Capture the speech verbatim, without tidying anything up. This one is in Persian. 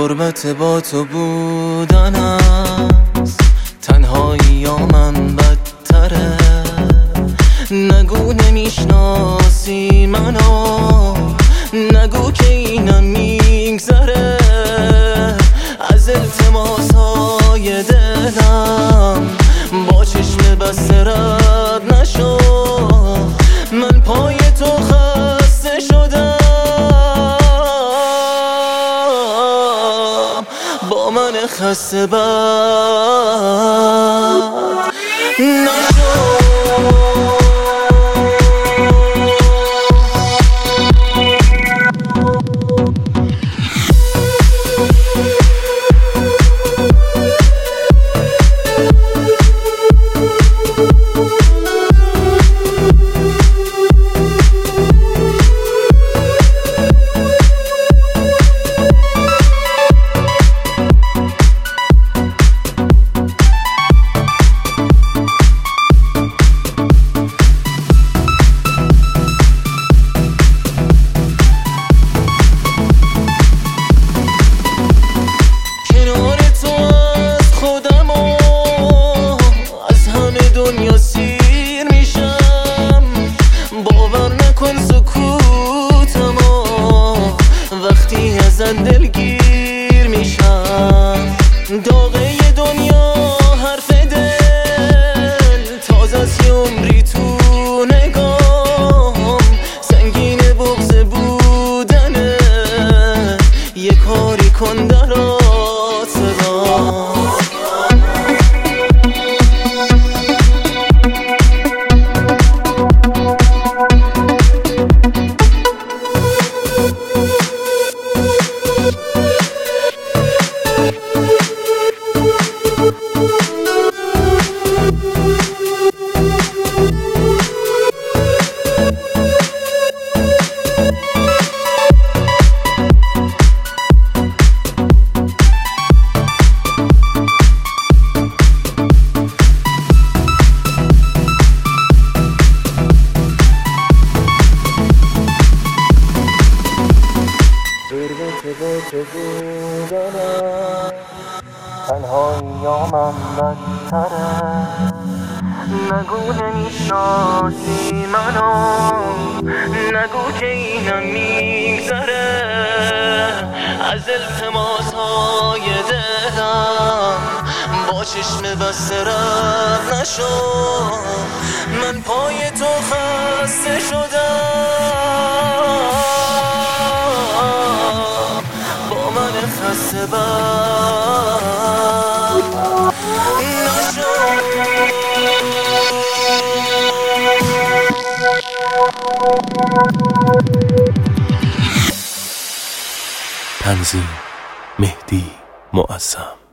غربت با تو بودن است، تنهایی یا من بدتره. نگو نمیشناسی منو، نگو که اینم میگذره. از التماسای دلم با چشم بسته رد نشو. من پای تو خسته شدم، با من خسته بد نشو. دنیا سیر میشم، باور نکن سکوتمو وقتی ازن دلگیر میشم. داغه دنیا حرف دل تازه از یه عمری تو نگام. سنگین بغض بودنه، یه کاری کن درات صدام. تو بودنم، تنهایی یا من بدتره. نگو نمیشناسی منو، نگو که اینم میگذره. از التماسهای دلم با چشم بسته رد نشو. من پای تو خسته شدم، خسته بد نشو. تنظیم مهدی معظم.